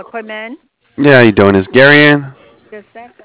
equipment. Yeah, how you doing? Is Gary in? Just a sec.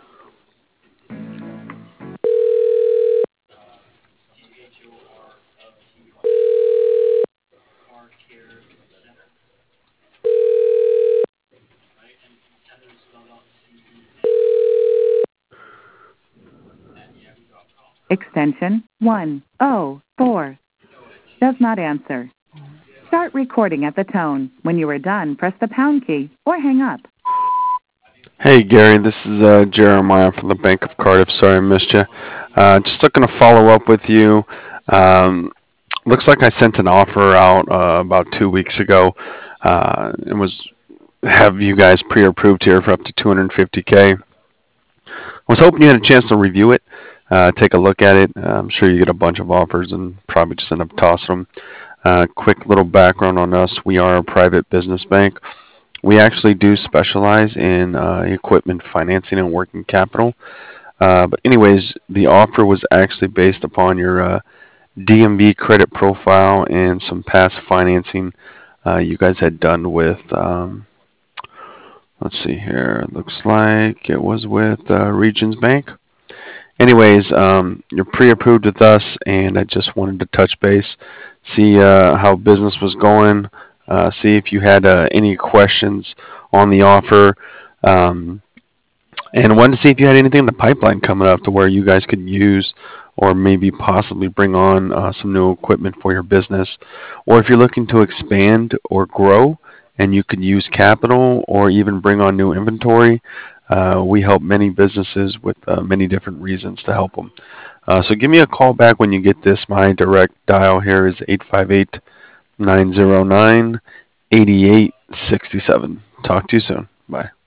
Extension 104 does not answer. Start recording at the tone. When you are done, press the pound key or hang up. Hey, Gary. This is Jeremiah from the Bank of Cardiff. Sorry I missed you. Just looking to follow up with you. Um, looks like I sent an offer out about 2 weeks ago. And was have you guys pre-approved here for up to 250K. Was hoping you had a chance to review it, take a look at it. I'm sure you get a bunch of offers and probably just end up tossing them. Quick little background on us. We are a private business bank. We actually do specialize in equipment financing and working capital. But anyways, the offer was actually based upon your DMV credit profile and some past financing you guys had done with, let's see here, looks like it was with Regions Bank. Anyways, you're pre-approved with us, and I just wanted to touch base, see how business was going, see if you had any questions on the offer, um, and wanted to see if you had anything in the pipeline coming up to where you guys could use or maybe possibly bring on some new equipment for your business, or if you're looking to expand or grow and you could use capital or even bring on new inventory. We help many businesses with many different reasons to help them. So give me a call back when you get this. My direct dial here is 858-909-8867. Talk to you soon. Bye.